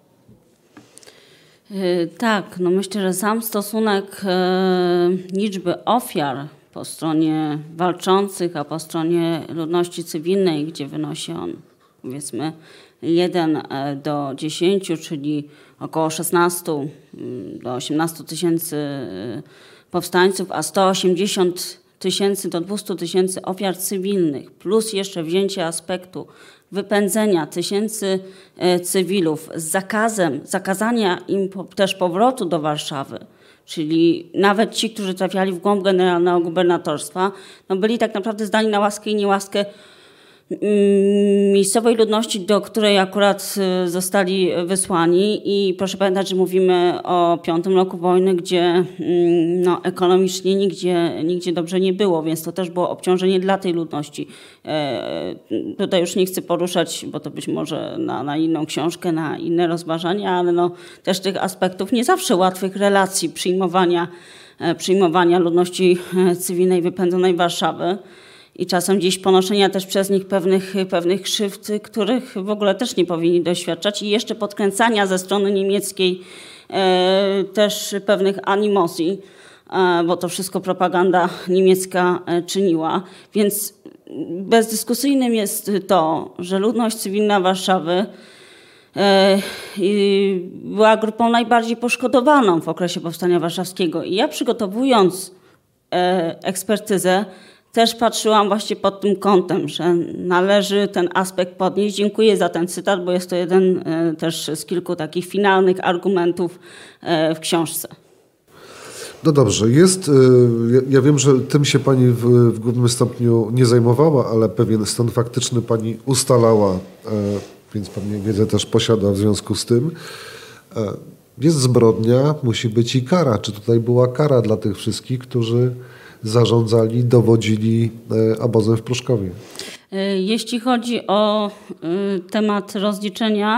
Tak, no myślę, że sam stosunek e, liczby ofiar po stronie walczących, a po stronie ludności cywilnej, gdzie wynosi on powiedzmy jeden do dziesięciu, czyli około szesnastu do osiemnastu tysięcy powstańców, a sto osiemdziesiąt tysięcy do dwustu tysięcy ofiar cywilnych, plus jeszcze wzięcie aspektu wypędzenia tysięcy cywilów z zakazem, zakazania im też powrotu do Warszawy, czyli nawet ci, którzy trafiali w głąb generalnego gubernatorstwa, no byli tak naprawdę zdani na łaskę i niełaskę miejscowej ludności, do której akurat zostali wysłani. I proszę pamiętać, że mówimy o piątym roku wojny, gdzie no, ekonomicznie nigdzie, nigdzie dobrze nie było, więc to też było obciążenie dla tej ludności. E, tutaj już nie chcę poruszać, bo to być może na, na inną książkę, na inne rozważania, ale no, też tych aspektów nie zawsze łatwych relacji przyjmowania, e, przyjmowania ludności cywilnej wypędzonej Warszawy. I czasem gdzieś ponoszenia też przez nich pewnych, pewnych krzywd, których w ogóle też nie powinni doświadczać i jeszcze podkręcania ze strony niemieckiej e, też pewnych animozji, e, bo to wszystko propaganda niemiecka e, czyniła. Więc bezdyskusyjnym jest to, że ludność cywilna Warszawy e, była grupą najbardziej poszkodowaną w okresie powstania warszawskiego. I ja przygotowując e, ekspertyzę, też patrzyłam właśnie pod tym kątem, że należy ten aspekt podnieść. Dziękuję za ten cytat, bo jest to jeden też z kilku takich finalnych argumentów w książce. No dobrze, jest, ja wiem, że tym się Pani w, w głównym stopniu nie zajmowała, ale pewien stan faktyczny Pani ustalała, więc pewnie wiedzę też posiada w związku z tym. Jest zbrodnia, musi być i kara. Czy tutaj była kara dla tych wszystkich, którzy zarządzali, dowodzili obozem w Pruszkowie? Jeśli chodzi o temat rozliczenia,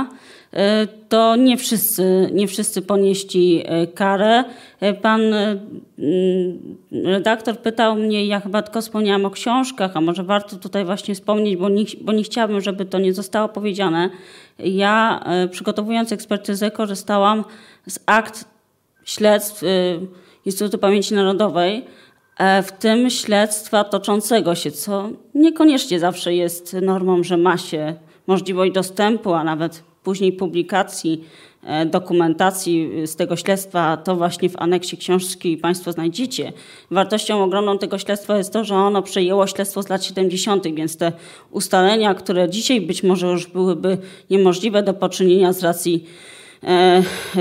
to nie wszyscy, nie wszyscy ponieśli karę. Pan redaktor pytał mnie, ja chyba tylko wspomniałam o książkach, a może warto tutaj właśnie wspomnieć, bo nie, bo nie chciałabym, żeby to nie zostało powiedziane. Ja przygotowując ekspertyzę korzystałam z akt śledztw Instytutu Pamięci Narodowej, w tym śledztwa toczącego się, co niekoniecznie zawsze jest normą, że ma się możliwość dostępu, a nawet później publikacji, dokumentacji z tego śledztwa, to właśnie w aneksie książki Państwo znajdziecie. Wartością ogromną tego śledztwa jest to, że ono przejęło śledztwo z lat siedemdziesiątych, więc te ustalenia, które dzisiaj być może już byłyby niemożliwe do poczynienia z racji e,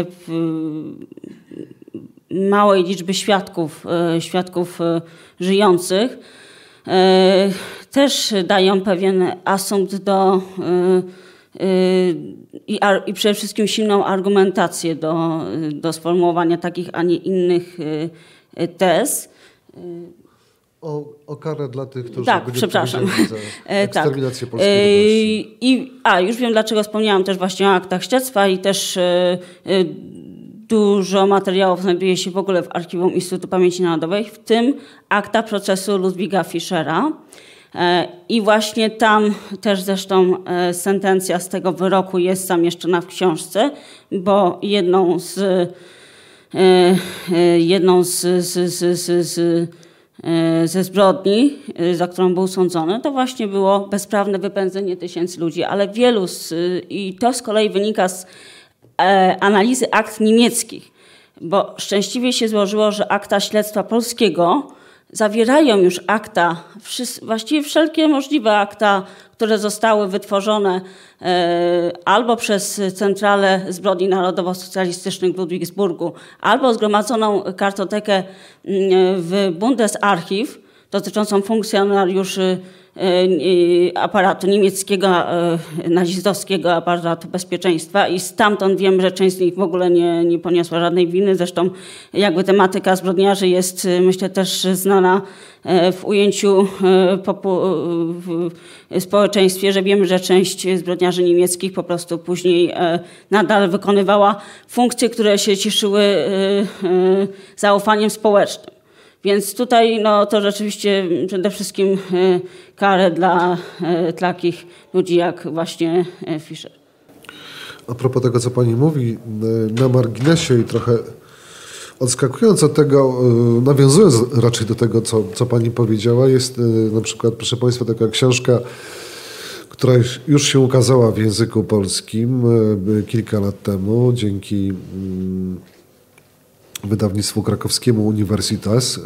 małej liczby świadków, świadków żyjących, też dają pewien asumpt do i, i przede wszystkim silną argumentację do, do sformułowania takich, a nie innych tez. O, o karę dla tych, którzy tak, byli przepraszam. za eksterminację tak. polskiej ludności. I, a, już wiem, dlaczego wspomniałam też właśnie o aktach śledztwa i też dużo materiałów znajduje się w ogóle w archiwum Instytutu Pamięci Narodowej, w tym akta procesu Ludwiga Fischera. I właśnie tam też zresztą sentencja z tego wyroku jest zamieszczona w książce, bo jedną z, jedną z, z, z, z, z, ze zbrodni, za którą był sądzony, to właśnie było bezprawne wypędzenie tysięcy ludzi, ale wielu z, i to z kolei wynika z analizy akt niemieckich, bo szczęśliwie się złożyło, że akta śledztwa polskiego zawierają już akta, właściwie wszelkie możliwe akta, które zostały wytworzone albo przez Centralę Zbrodni Narodowo-Socjalistycznych w Ludwigsburgu, albo zgromadzoną kartotekę w Bundesarchiv dotyczącą funkcjonariuszy aparatu niemieckiego, nazistowskiego aparatu bezpieczeństwa i stamtąd wiem, że część z nich w ogóle nie, nie poniosła żadnej winy. Zresztą jakby tematyka zbrodniarzy jest, myślę, też znana w ujęciu w społeczeństwie, że wiemy, że część zbrodniarzy niemieckich po prostu później nadal wykonywała funkcje, które się cieszyły zaufaniem społecznym. Więc tutaj no, to rzeczywiście przede wszystkim y, karę dla y, takich ludzi jak właśnie y, Fischer. A propos tego, co pani mówi, y, na marginesie i trochę odskakując od tego, y, nawiązując raczej do tego, co, co pani powiedziała, jest y, na przykład, proszę państwa, taka książka, która już, już się ukazała w języku polskim y, kilka lat temu dzięki y, wydawnictwu krakowskiemu Universitas,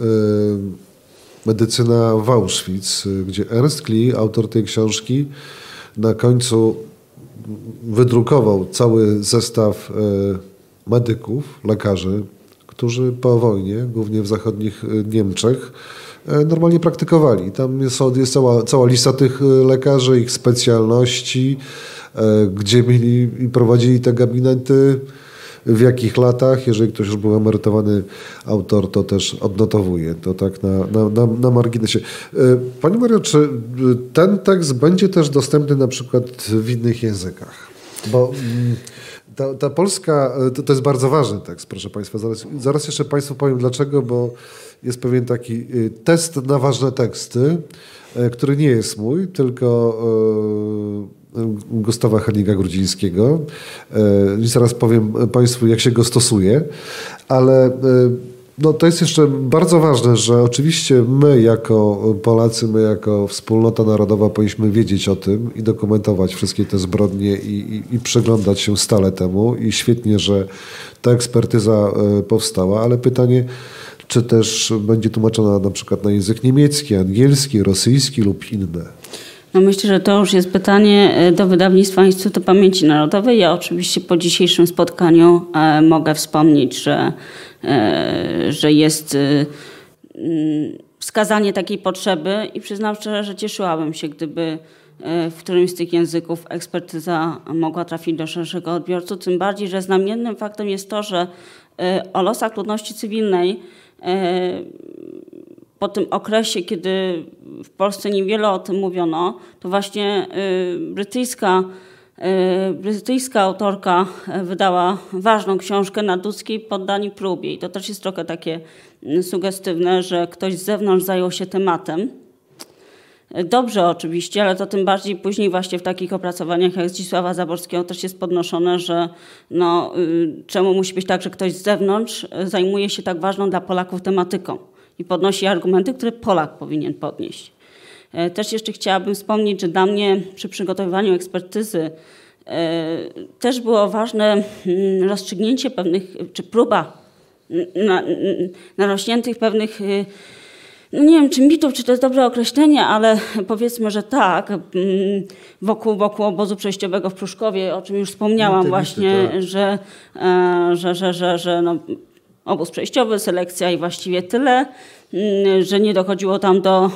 Medycyna w Auschwitz, gdzie Ernst Klee, autor tej książki, na końcu wydrukował cały zestaw medyków, lekarzy, którzy po wojnie, głównie w zachodnich Niemczech, normalnie praktykowali. Tam jest, jest cała, cała lista tych lekarzy, ich specjalności, gdzie mieli i prowadzili te gabinety, w jakich latach. Jeżeli ktoś już był emerytowany autor, to też odnotowuje. To tak na, na, na, na marginesie. Pani Mario, czy ten tekst będzie też dostępny na przykład w innych językach? Bo ta, ta polska, to, to jest bardzo ważny tekst, proszę państwa. Zaraz, zaraz jeszcze państwu powiem dlaczego, bo jest pewien taki test na ważne teksty, który nie jest mój, tylko Gustawa Henninga-Grudzińskiego. I zaraz powiem państwu, jak się go stosuje, ale no, to jest jeszcze bardzo ważne, że oczywiście my jako Polacy, my jako wspólnota narodowa powinniśmy wiedzieć o tym i dokumentować wszystkie te zbrodnie i, i, i przyglądać się stale temu i świetnie, że ta ekspertyza powstała, ale pytanie, czy też będzie tłumaczona na przykład na język niemiecki, angielski, rosyjski lub inne? No myślę, że to już jest pytanie do wydawnictwa Instytutu Pamięci Narodowej. Ja oczywiście po dzisiejszym spotkaniu e, mogę wspomnieć, że, e, że jest e, wskazanie takiej potrzeby i przyznam szczerze, że cieszyłabym się, gdyby e, w którymś z tych języków ekspertyza mogła trafić do szerszego odbiorcy. Tym bardziej, że znamiennym faktem jest to, że e, o losach ludności cywilnej e, po tym okresie, kiedy w Polsce niewiele o tym mówiono, to właśnie brytyjska Brytyjska autorka wydała ważną książkę Nadłudzkiej poddani próbie i to też jest trochę takie sugestywne, że ktoś z zewnątrz zajął się tematem. Dobrze oczywiście, ale to tym bardziej później właśnie w takich opracowaniach jak Zdzisława Zaborskiego też jest podnoszone, że no, czemu musi być tak, że ktoś z zewnątrz zajmuje się tak ważną dla Polaków tematyką i podnosi argumenty, które Polak powinien podnieść. Też jeszcze chciałabym wspomnieć, że dla mnie przy przygotowywaniu ekspertyzy też było ważne rozstrzygnięcie pewnych, czy próba narośniętych pewnych, no nie wiem czy mitów, czy to jest dobre określenie, ale powiedzmy, że tak, wokół, wokół obozu przejściowego w Pruszkowie, o czym już wspomniałam mity, właśnie, mity, tak. że, że, że, że, że no, obóz przejściowy, selekcja i właściwie tyle, że nie dochodziło tam do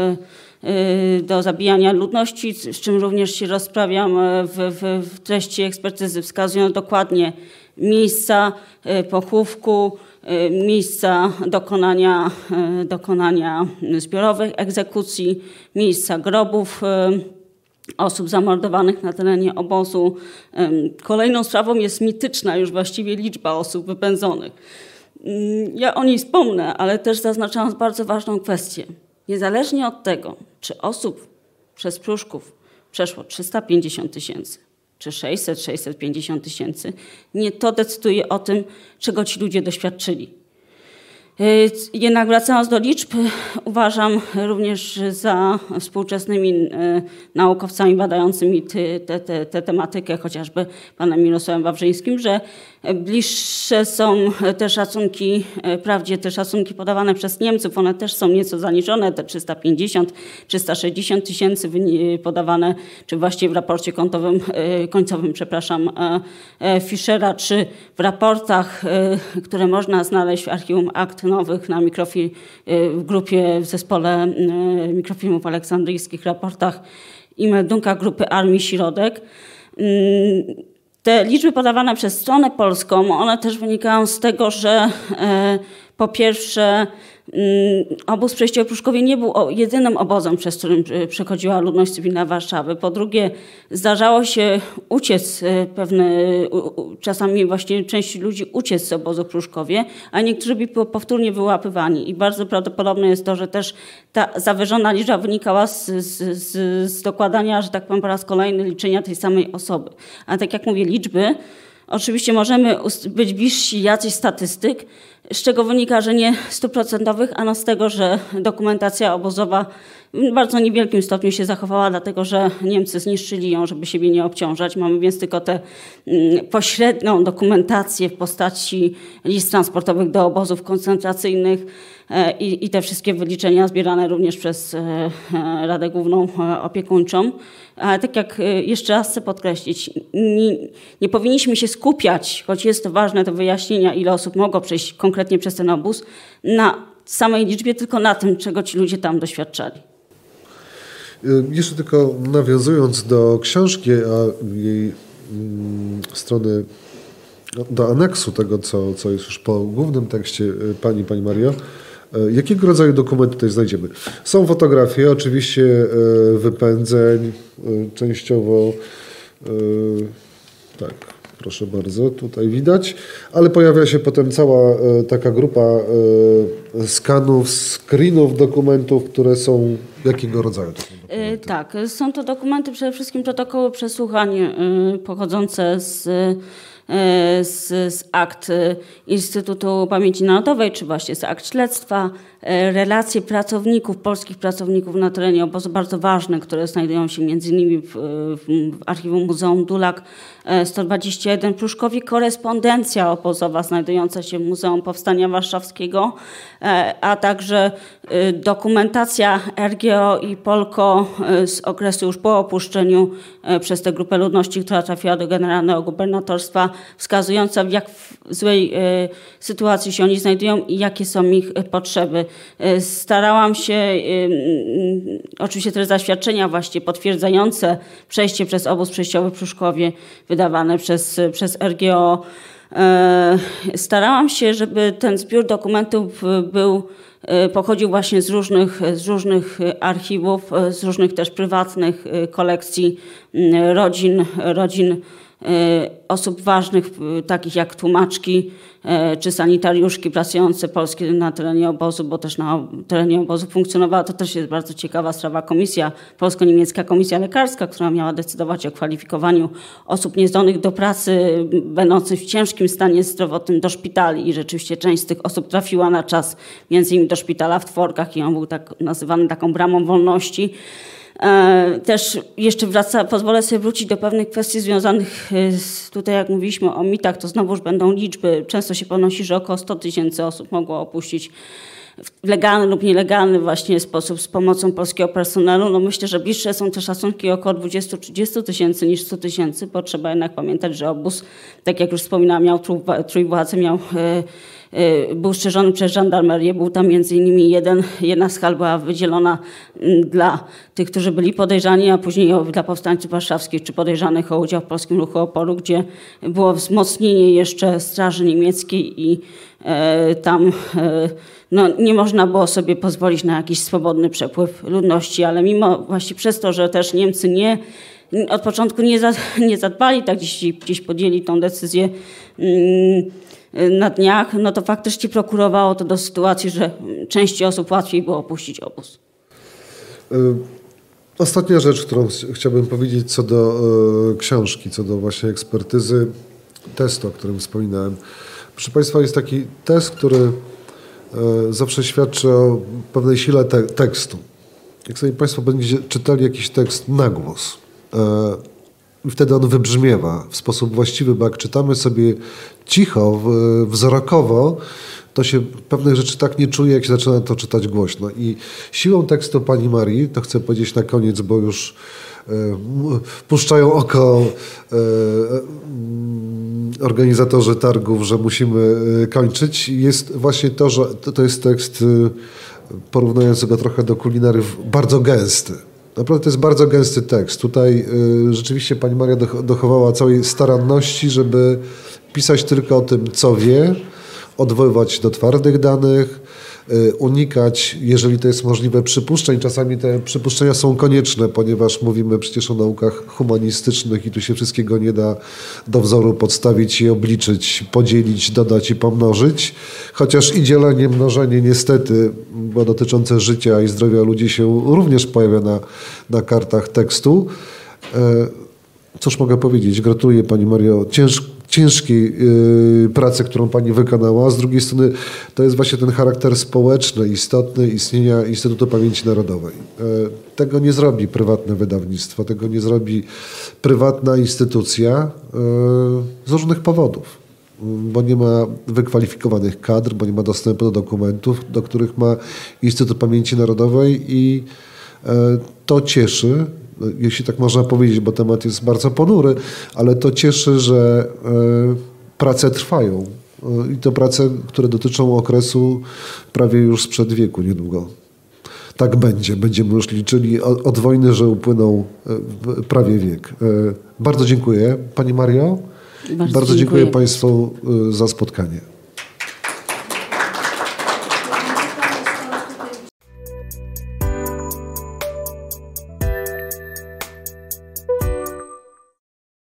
do zabijania ludności, z czym również się rozprawiam w, w, w treści ekspertyzy. Wskazują dokładnie miejsca pochówku, miejsca dokonania, dokonania zbiorowych egzekucji, miejsca grobów osób zamordowanych na terenie obozu. Kolejną sprawą jest mityczna już właściwie liczba osób wypędzonych. Ja o niej wspomnę, ale też zaznaczam bardzo ważną kwestię. Niezależnie od tego, czy osób przez Pruszków przeszło trzysta pięćdziesiąt tysięcy, czy sześćset, sześćset pięćdziesiąt tysięcy, nie to decyduje o tym, czego ci ludzie doświadczyli. Jednak wracając do liczb, uważam również za współczesnymi naukowcami badającymi tę tematykę, chociażby panem Mirosławem Wawrzyńskim, że bliższe są te szacunki, wprawdzie te szacunki podawane przez Niemców, one też są nieco zaniżone, te trzysta pięćdziesiąt, trzysta sześćdziesiąt tysięcy podawane, czy właściwie w raporcie końcowym, końcowym przepraszam, Fischera, czy w raportach, które można znaleźć w archiwum akt nowych na mikrofil, w grupie, w zespole mikrofilmów aleksandryjskich, raportach i Meldunka Grupy Armii Środek. Te liczby podawane przez stronę polską, one też wynikają z tego, że e, po pierwsze obóz przejściowy w Pruszkowie nie był jedynym obozem, przez którym przechodziła ludność cywilna Warszawy. Po drugie, zdarzało się uciec pewne, czasami właśnie części ludzi uciec z obozu w Pruszkowie, a niektórzy byli powtórnie wyłapywani. I bardzo prawdopodobne jest to, że też ta zawyżona liczba wynikała z, z, z, z dokładania, że tak powiem po raz kolejny, liczenia tej samej osoby. A tak jak mówię, liczby, oczywiście możemy być bliżsi jacyś statystyk, z czego wynika, że nie stuprocentowych, ano z tego, że dokumentacja obozowa w bardzo niewielkim stopniu się zachowała, dlatego że Niemcy zniszczyli ją, żeby siebie nie obciążać. Mamy więc tylko tę pośrednią dokumentację w postaci list transportowych do obozów koncentracyjnych i, i te wszystkie wyliczenia zbierane również przez Radę Główną Opiekuńczą. Ale tak jak jeszcze raz chcę podkreślić, nie, nie powinniśmy się skupiać, choć jest to ważne do wyjaśnienia, ile osób mogło przejść konkretnie przez ten obóz, na samej liczbie, tylko na tym, czego ci ludzie tam doświadczali. Jeszcze tylko nawiązując do książki, a jej mm, strony, do aneksu tego, co, co jest już po głównym tekście pani, pani Mario, jakiego rodzaju dokumenty tutaj znajdziemy? Są fotografie, oczywiście wypędzeń, częściowo, tak, proszę bardzo, tutaj widać, ale pojawia się potem cała taka grupa skanów, screenów dokumentów, które są jakiego rodzaju to są dokumenty? Tak, są to dokumenty, przede wszystkim protokoły przesłuchań pochodzące z Z, z akt Instytutu Pamięci Narodowej, czy właśnie z akt śledztwa, relacje pracowników, polskich pracowników na terenie obozu, bardzo ważne, które znajdują się między innymi w, w, w archiwum Muzeum Dulak sto dwadzieścia jeden w Pruszkowie, korespondencja obozowa znajdująca się w Muzeum Powstania Warszawskiego, a także dokumentacja R G O i Polko z okresu już po opuszczeniu przez tę grupę ludności, która trafiła do generalnego gubernatorstwa, wskazująca, w jak złej sytuacji się oni znajdują i jakie są ich potrzeby. Starałam się, oczywiście te zaświadczenia właśnie potwierdzające przejście przez obóz przejściowy w Pruszkowie, wydawane przez, przez R G O, Starałam się, żeby ten zbiór dokumentów był, pochodził właśnie z różnych, z różnych archiwów, z różnych też prywatnych kolekcji rodzin, rodzin osób ważnych, takich jak tłumaczki czy sanitariuszki pracujące polskie na terenie obozu, bo też na terenie obozu funkcjonowała, to też jest bardzo ciekawa sprawa, komisja, polsko-niemiecka komisja lekarska, która miała decydować o kwalifikowaniu osób niezdolnych do pracy, będących w ciężkim stanie zdrowotnym do szpitali i rzeczywiście część z tych osób trafiła na czas między innymi do szpitala w Tworkach i on był tak nazywany taką bramą wolności. Też jeszcze wraca, pozwolę sobie wrócić do pewnych kwestii związanych z, tutaj jak mówiliśmy o mitach, to znowuż będą liczby. Często się ponosi, że około sto tysięcy osób mogło opuścić w legalny lub nielegalny właśnie sposób z pomocą polskiego personelu. No myślę, że bliższe są te szacunki około dwadzieścia do trzydziestu tysięcy niż sto tysięcy, bo trzeba jednak pamiętać, że obóz, tak jak już wspominałam, miał trójwładze, miał był strzeżony przez żandarmerię, był tam między innymi jeden, jedna z hal była wydzielona dla tych, którzy byli podejrzani, a później dla powstańców warszawskich czy podejrzanych o udział w polskim ruchu oporu, gdzie było wzmocnienie jeszcze straży niemieckiej i e, tam e, no, nie można było sobie pozwolić na jakiś swobodny przepływ ludności, ale mimo właśnie przez to, że też Niemcy nie od początku nie, za, nie zadbali, tak gdzieś, gdzieś podjęli tą decyzję mm, na dniach, no to faktycznie prokurowało to do sytuacji, że części osób łatwiej było opuścić obóz. Ostatnia rzecz, którą chciałbym powiedzieć co do y, książki, co do właśnie ekspertyzy testu, o którym wspominałem. Proszę Państwa, jest taki test, który y, zawsze świadczy o pewnej sile te tekstu. Jak sobie Państwo będziecie czytali jakiś tekst na głos, y, i wtedy on wybrzmiewa w sposób właściwy, bo jak czytamy sobie cicho, wzrokowo, to się pewnych rzeczy tak nie czuje, jak się zaczyna to czytać głośno. I siłą tekstu pani Marii, to chcę powiedzieć na koniec, bo już y, puszczają oko y, y, organizatorzy targów, że musimy y, kończyć, jest właśnie to, że to, to jest tekst, y, porównując go trochę do kulinariów, bardzo gęsty. Naprawdę to jest bardzo gęsty tekst. Tutaj y, rzeczywiście pani Maria dochowała całej staranności, żeby pisać tylko o tym, co wie, odwoływać do twardych danych, y, unikać, jeżeli to jest możliwe, przypuszczeń. Czasami te przypuszczenia są konieczne, ponieważ mówimy przecież o naukach humanistycznych i tu się wszystkiego nie da do wzoru podstawić i obliczyć, podzielić, dodać i pomnożyć. Chociaż i dzielenie, mnożenie niestety, bo dotyczące życia i zdrowia ludzi się również pojawia na, na kartach tekstu. Cóż mogę powiedzieć? Gratuluję pani Mario cięż, ciężkiej yy, pracy, którą pani wykonała. Z drugiej strony to jest właśnie ten charakter społeczny, istotny istnienia Instytutu Pamięci Narodowej. Yy, tego nie zrobi prywatne wydawnictwo, tego nie zrobi prywatna instytucja yy, z różnych powodów. Bo nie ma wykwalifikowanych kadr, bo nie ma dostępu do dokumentów, do których ma Instytut Pamięci Narodowej i yy, to cieszy, jeśli tak można powiedzieć, bo temat jest bardzo ponury, ale to cieszy, że y, prace trwają. Y, I to prace, które dotyczą okresu prawie już sprzed wieku niedługo. Tak będzie. Będziemy już liczyli od, od wojny, że upłynął y, prawie wiek. Y, bardzo dziękuję. Pani Mario. Bardzo, bardzo dziękuję, dziękuję Państwu y, za spotkanie.